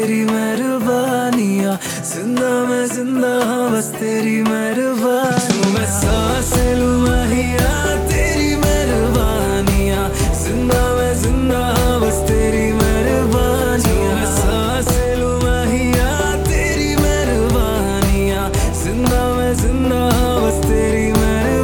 तेरी मेहरबानियाँ, जिंदा मैं जिंदा हाँ बस तेरी मेहरबानियाँ। मैं सांस लूँ माहिया तेरी मेहरबानियाँ, जिंदा मैं जिंदा हाँ बस तेरी मेहरबानियाँ। मैं सांस लूँ माहिया तेरी मेहरबानियाँ, जिंदा मैं जिंदा हाँ बस तेरी मेहरबानियाँ।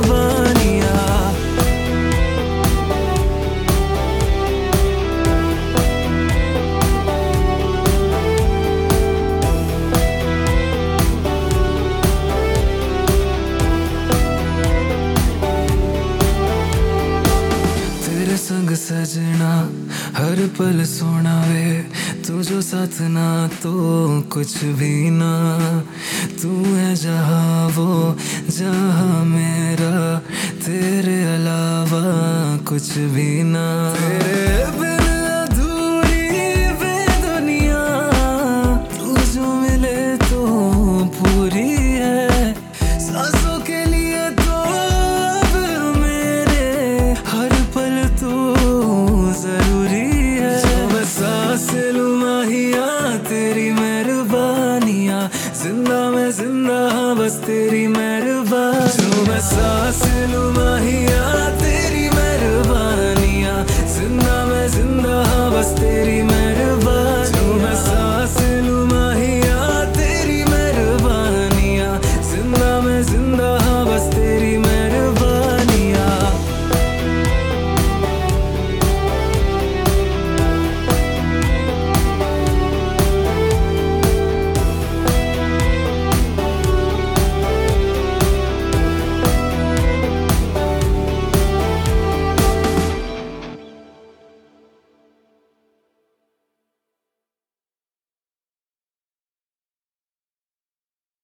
तेरे संग सजना हर पल सोना वे, तू जो साथ ना तो कुछ भी ना। तू है जहाँ वो जहाँ मेरा, तेरे अलावा कुछ भी ना। तेरे बिन अधूरी वे दुनिया, तू जो मिले तो पूरी है। सांसों के लिए तो अब मेरे हर पल तो जरूरी है। जो मैं सांस लूँ माहिया तेरी मेहरबानियाँ, जिंदा मैं जिंदा हाँ बस तेरी मेहरबानियाँ। जो मैं सांस लूँ माहिया तेरी मेहरबानियाँ, जिंदा मैं जिंदा हाँ बस तेरी